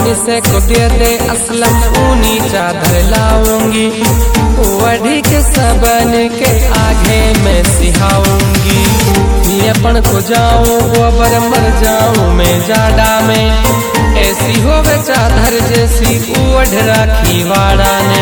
पानी से को दे दे असलम ऊनी चादर लाऊंगी, वढ़ी के सबन के आगे मैं सिहाऊंगी। अपन को जाऊं गोबर मर जाऊं मैं जाड़ा में, ऐसी होवे चादर जैसी ओढ़ राखी वाड़ा ने।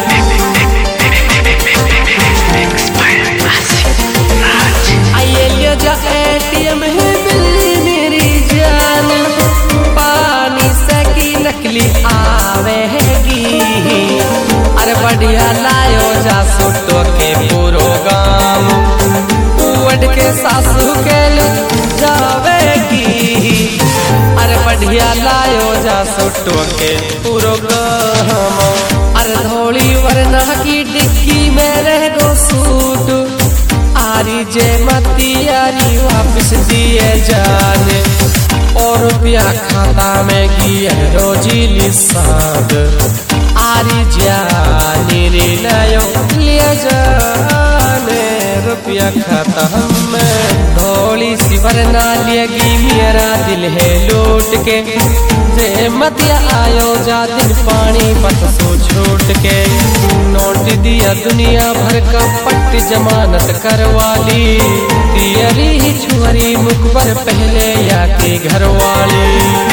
आइए ले जा एटीएम है बिल्ली मेरी जान, पानी से की नकली आवेगी। अरे बढ़िया लायो जा सुटो के पूरो गाम, उड़ के सासू के ले जावेगी। अरे बढ़िया लायो जा सुटो के पूरो गाम। अरे धोली वरना की डिक्की में रह गो सूट, आरी जे मतियारी वापस दिए जाने, और रुपया खाता में गिया रोजी लिसाद। आरी जानी रे लायो ले जाने, रुपया खाता में धोली सी वरना लेगी मेरा दिल है लूट के। जे मतिया आयो जा दिन पानी पत सो छोट के, नोट दिया दुनिया भर का पट्ट जमानत करवाली। तियरी ही छुअरी मुकबर पहले या के घर वाली।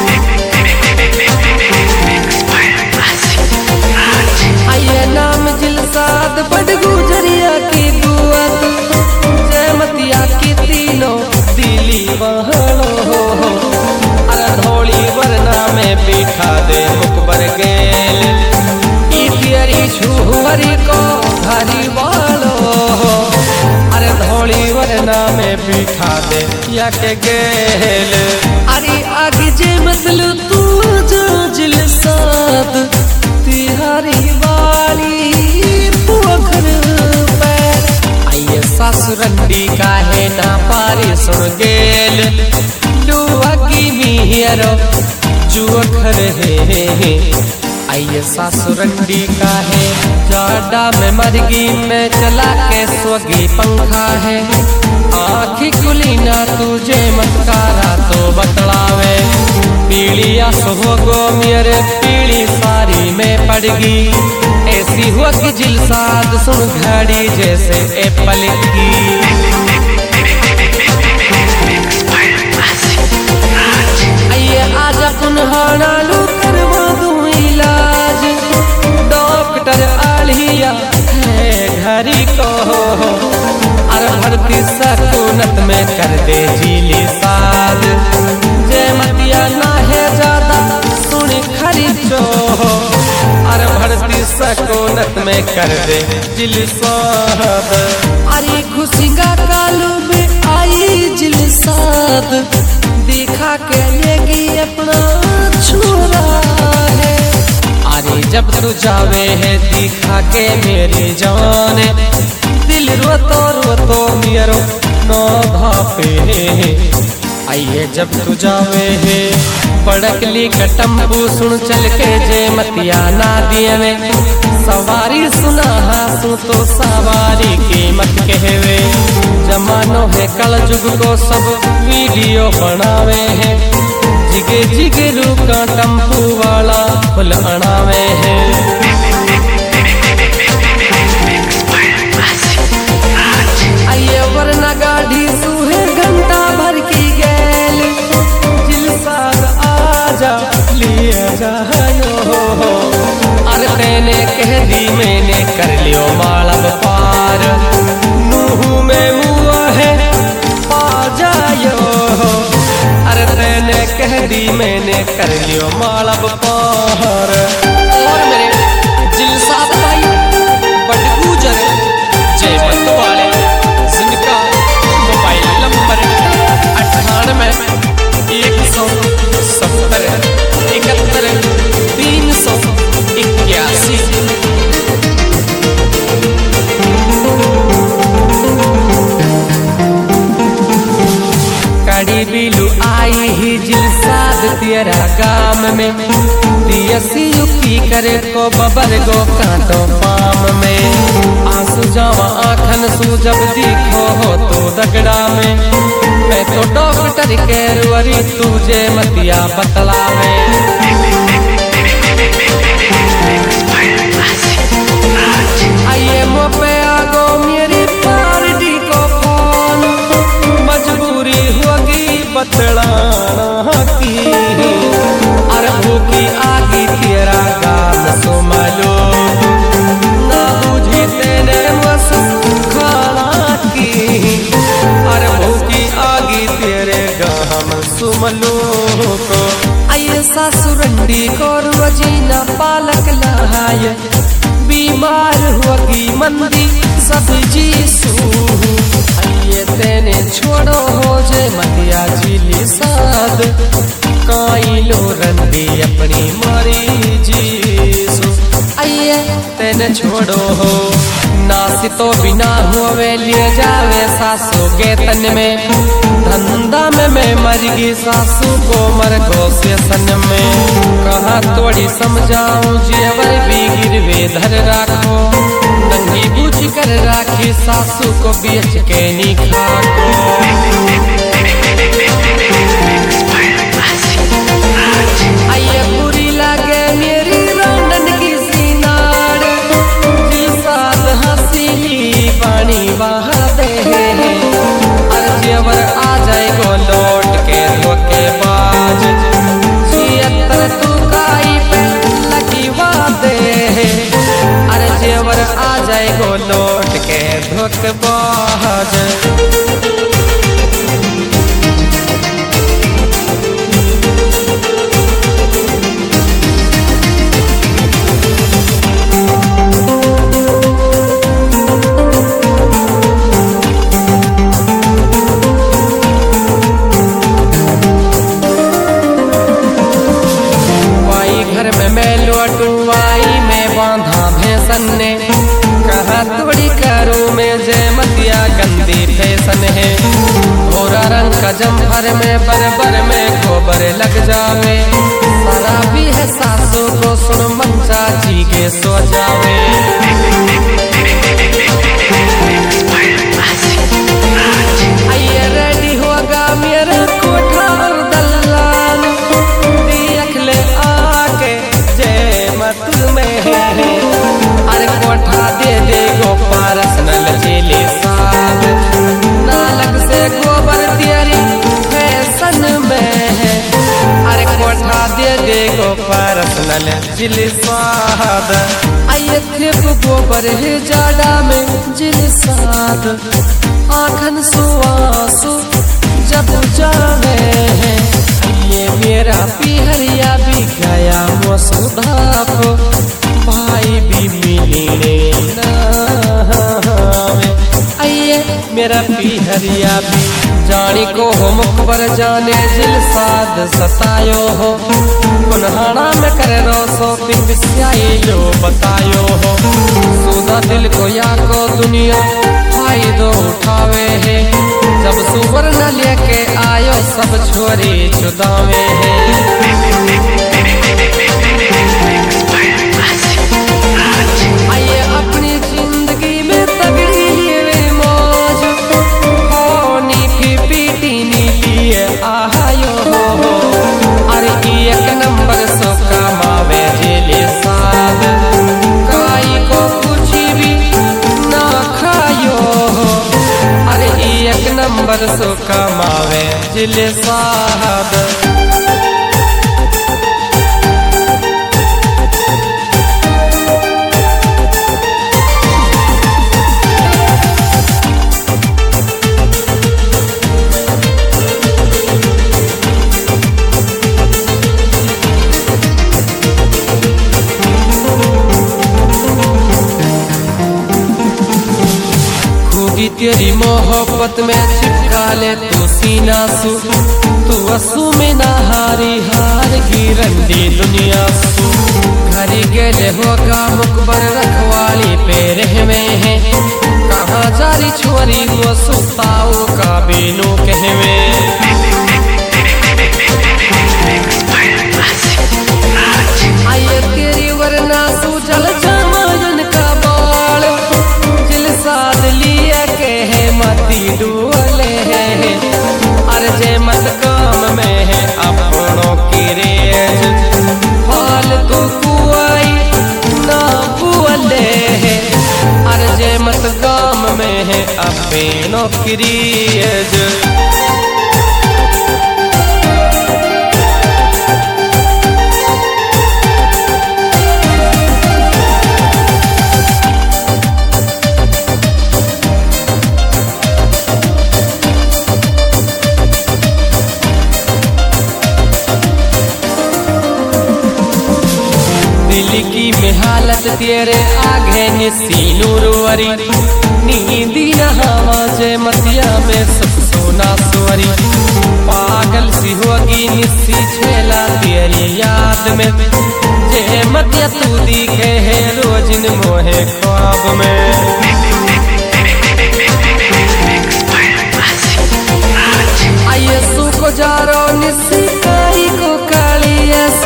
आइए नाम जिलसाद बड़ गुजरिया की दुआत, जय मतिया की तीनों दिली बहनो। अरे धोली वरना में बिठा दे मुकबर गेल, तियरी छुअरी को घरी वालो। अरे धोली वरना में बिठा दे या के गेल। अरे आगे जे मतलू तू जो जिलसाद, तिहारी वाली पोखर पैर। आइए सासुरंडी का है ना पारी सुन गेल, लुआगी मिहरो जुअखर है। आइए सासुरंडी का है जाडा में मरगी में चला के स्वगी पंखा है। आँखी खुली ना तुझे मतकारा तो बतलावे, पीलिया सुहो गो मेरे पीली सारी में पड़गी। ऐसी हुआ कि जिलसाद सुन घड़ी जैसे एप्पल की। आइए आजा कुन्हाना लू करवा दूं इलाज, डॉक्टर आलिया है घरी को। अरे भर्ती सकूनत में कर दे जिली साद, जय मतिया ना है ज्यादा सुन खरीचो। अरे भर्ती सकूनत में कर दे जिली साद। अरे खुशिंगा कालू में आई जिली साद, दिखा के लेगी अपना छोरा है। अरे जब तू जावे है दिखा के मेरी जान, दिल रोतो मेरो नो भापे। आइए जब तू जावे है पड़कली कटम्बू सुन चल के जे मतिया ना दिए में। सवारी सुना सुन तो सवारी कीमत कहवे, जमानो है कल जुग को सब वीडियो बनावे है। जिगे जिगे रूका टम्पू वाला फुल अणावे है। आइए वरना गाड़ी सुहे घंटा भर की गैल, जिलसाद आजा लिए जायो। अरे तेने कह दी मैंने कर लियो मालव पार, नूह में हुआ है आ जायो। अरे तेने कह दी मैंने कर लियो मालव पार। और मेरे जिलसाद भाई बड़ गुजर जय मत वाले, जिनका मोबाइल नंबर 98 170 71 381। कड़ी बिलू आई ही जिलसाद तेरा गाम में, दियसी युक्ति करे को बबर गो कांटो पाम में। आंसू जावा आँखन सू जब दिखो हो तो दगड़ा में, मैं तो डॉक्टर के रुअरी तुझे मतिया बतलावे। पे आगो मेरी पार्टी को फोन, मजबूरी होगी बतलाना की। अरे भूखी आगी तेरा गाल सुमलो, ना बुझी तेरे बस खाना की। अरे भूखी आगी तेरे गाम सुमलो को। आये सासुरंडी को रोजीना पालक लाए, बीमार होगी मंदी सब्जी सू। आइए तेने छोड़ो हो जे मतिया जिली साद, काई लो रंडी अपनी मारी जी सू। आइए तेने छोड़ो हो, नासी तो बिना हुए लिए जावे सासू के तन में। धंधा में मैं मर गई सासू को मर गो से सन में। कहाँ तोड़ी समझाऊं जेवर भी गिरवे धर राखो, नंगी बूझ कर राखी सासू को बेच के नी खाको। आइए बुरी लागे मेरी रांडन की सीनाड़, दिल साथ हंसीली पानी बहा दे। जेवर आ जाएगो लौट के धोखेबाज, छियत्तर तू काई पे लगीवा दे। अरे जेवर आ जाएगो लौट के धोखेबाज। कहा थोड़ी करूं मैं जय मतिया गंदी फैशन है। भोरा रंग का जम्फर में बरबर में गोबर लग जावे। सारा भी है सासू को सुन मंचा जी के सो जावे। आइए रेडी होगा मेरा कोठा और दलान, देख ले आके जय मत में। अरे कोठा दे दे गो पारस नल जिली साद, नालक से गोबर तेरी फैशन में है। अरे कोठा दे दे गो पारस नल जिली साद। आइए थे गोबर है जाड़ा में जिल साद, आखन सुआसु जब जावे हैं। ये मेरा पिहरिया भी गया मोसुधाप, भाई भी मिलने नावे। आइए मेरा पिहरिया भी जानी को हो मुखबर जाने जिल साद सतायो हो। कुन्हाना में करे रो शॉपिंग बिस्याई लो बतायो हो। सुधा दिल को या को दुनिया फायदो उठावे है, जब सुवर न लेके आयो सब छोरी चुदावे है। आइए अपनी जिंदगी में तगड़ी लिए मौज, होनी की पीटी नीलिए आयो हो। अरे एक नंबर सो कमावे जिले साद, काई को कुछ भी ना खायो हो। अरे एक नंबर सो कमावे जिले साद। तेरी मोहब्बत में चिपका ले तू सीना सू, तू असू में नहारी हार की रंडी दुनिया सू। घरी गेले होगा मुकबर रखवाली पेरे में है, कहाँ जारी छोरी वो सुताओ का बेनू कहवे। आइए तेरी वरना सू जल जमायन का बाल, जिल साद लिया के है मती डोले है। अरे जे मत काम में है अपनों की रेज, फालतू कुआई ना बोले है। अरे जे क्रिएज। की में हालत तेरे आगे निसी नूरवरी नींदी नहावा जय मतिया में सब सोना सुवरी। पागल सी होगी निसी छेला तेरी याद में जय मतिया तू दिखे है रोज इन मोहे ख्वाब में। आइए सू को जारो निसी काई को कालियस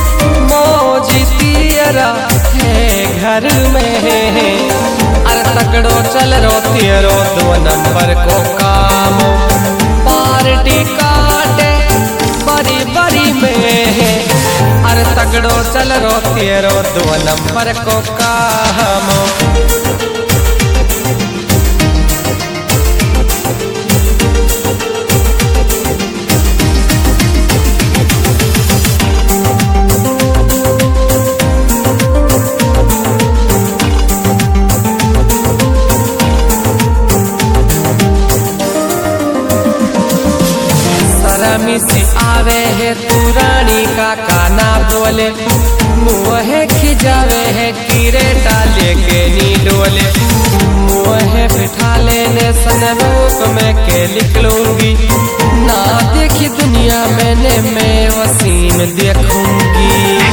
है घर में। अरे तकड़ो चल रो तेरो 2 नंबर को काम पार्टी काटे बड़ी बड़ी में। अरे तकड़ो चल रो तेरो 2 नंबर को काम। मिसी आवे है तू रानी का काना बोले मुँह खिजावे है कीरे डाले के नी डोले। मुँह बिठा लेने सनरूप में के लिख लूंगी ना देखी दुनिया मैंने मैं वसीम देखूंगी।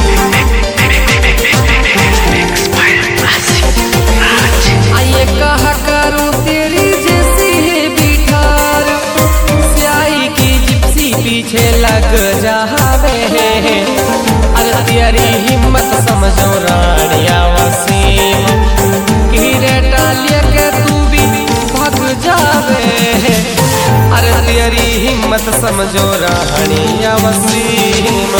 आइए कहा करूँ तेरी जैसी है बिठार स्याही की पीछे लग जावे। अरे तेरी हिम्मत समझो रानिया वसीम हीरे डालिए के तू भी भाग जावे। अरे तेरी हिम्मत समझो रानिया वसीम।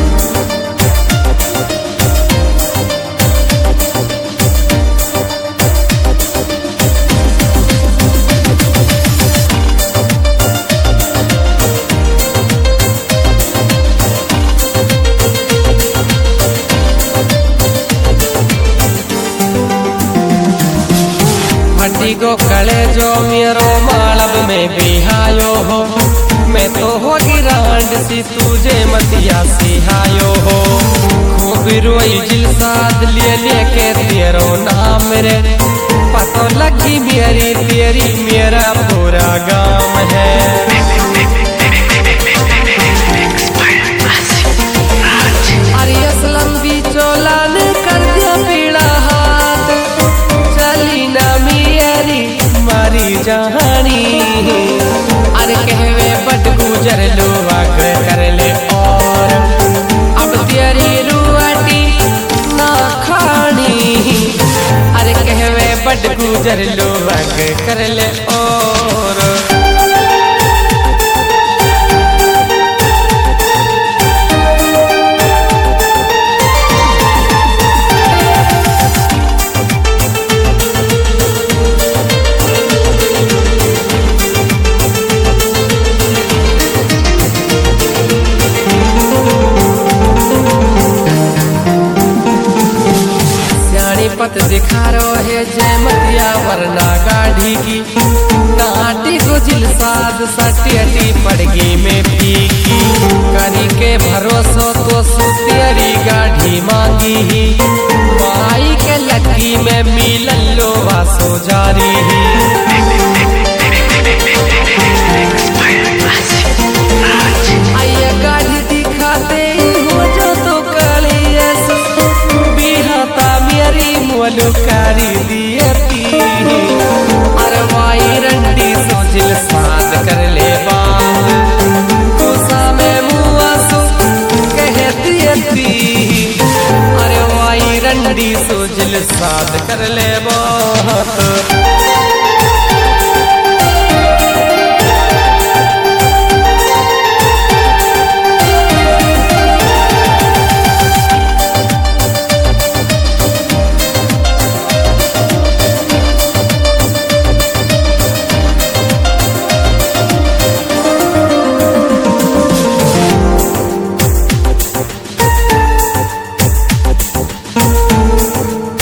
गो कले जो मेरो मालब में बिहायो हो मैं तो होगी रांड सी तुझे मतिया सिहायो हो। खूब रोई जिल साध लिए लेके तेरो नाम रे पतो लगी मेरी तेरी मेरा पूरा गाँव है। अरे असलम भी चोला ने कर दिया पीड़ा हाथ चली ना मारी जहानी। अरे कहवे बट गुजर लो कर ले और अब तेरी रुआटी ना खानी। अरे कहवे बट गुजर लो कर ले और पत दिखा रो है जय मतिया वरना गाढ़ी की नाटी को जिल साध सटी पड़गी में पीकी। करी के भरोसो तो सुतियरी गाढ़ी मांगी ही माई के लगी में मिलन लो वासो जारी ही। आइए गाढ़ी दिखाते हो जो तो काली बिहाता मेरी मोलुकारी दियती। अरे वाई रंडी सोजिल साध कर ले बात गुस्सा में मुआ सो कह दियती। अरे वाई रंडी सोजिल साध कर ले बात